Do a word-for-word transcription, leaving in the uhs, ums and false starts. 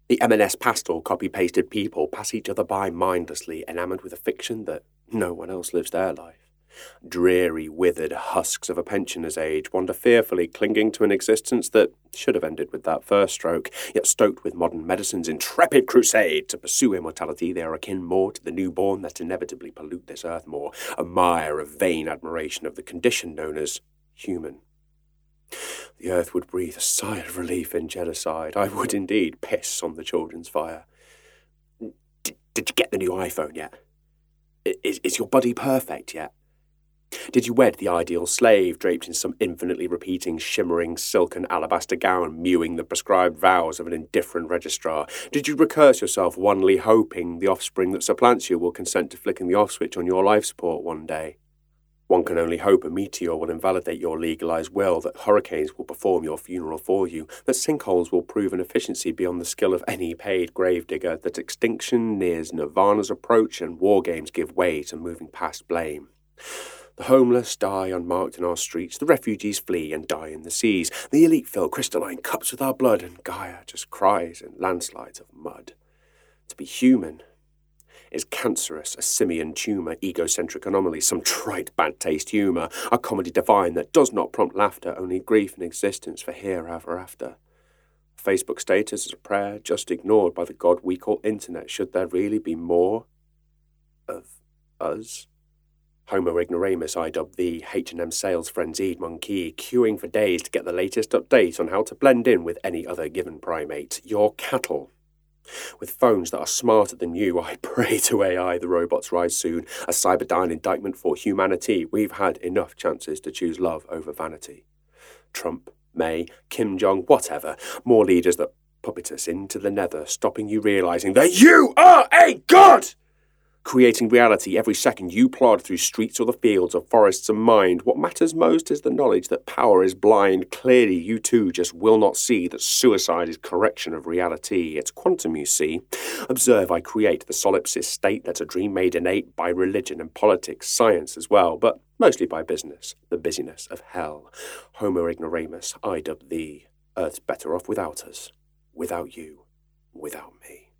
The M and S pastel copy-pasted people pass each other by mindlessly, enamoured with a fiction that no one else lives their life. Dreary, withered husks of a pensioner's age wander fearfully, clinging to an existence that should have ended with that first stroke, yet stoked with modern medicine's intrepid crusade to pursue immortality. They are akin more to the newborn that inevitably pollute this earth more, a mire of vain admiration of the condition known as human. The earth would breathe a sigh of relief in genocide. I would indeed piss on the children's fire. D- did you get the new iPhone yet? Is, is your body perfect yet? Did you wed the ideal slave, draped in some infinitely repeating, shimmering silken alabaster gown, mewing the prescribed vows of an indifferent registrar? Did you recurse yourself, wanly hoping the offspring that supplants you will consent to flicking the off switch on your life support one day? One can only hope a meteor will invalidate your legalized will, that hurricanes will perform your funeral for you, that sinkholes will prove an efficiency beyond the skill of any paid gravedigger, that extinction nears nirvana's approach and war games give way to moving past blame. The homeless die unmarked in our streets, the refugees flee and die in the seas, the elite fill crystalline cups with our blood, and Gaia just cries in landslides of mud. To be human is cancerous, a simian tumour, egocentric anomaly, some trite bad taste humour, a comedy divine that does not prompt laughter, only grief and existence for here ever after. Facebook status is a prayer just ignored by the god we call internet. Should there really be more of us? Homo ignoramus, I dub thee, H and M sales frenzied monkey, queuing for days to get the latest update on how to blend in with any other given primate. Your cattle. With phones that are smarter than you, I pray to A I the robots rise soon. A Cyberdyne indictment for humanity. We've had enough chances to choose love over vanity. Trump, May, Kim Jong, whatever. More leaders that puppet us into the nether, stopping you realising that you are a god! Creating reality every second you plod through streets or the fields of forests of mind. What matters most is the knowledge that power is blind. Clearly, you too just will not see that suicide is correction of reality. It's quantum, you see. Observe I create the solipsist state that's a dream made innate by religion and politics, science as well, but mostly by business, the busyness of hell. Homo ignoramus, I dub thee. Earth's better off without us, without you, without me.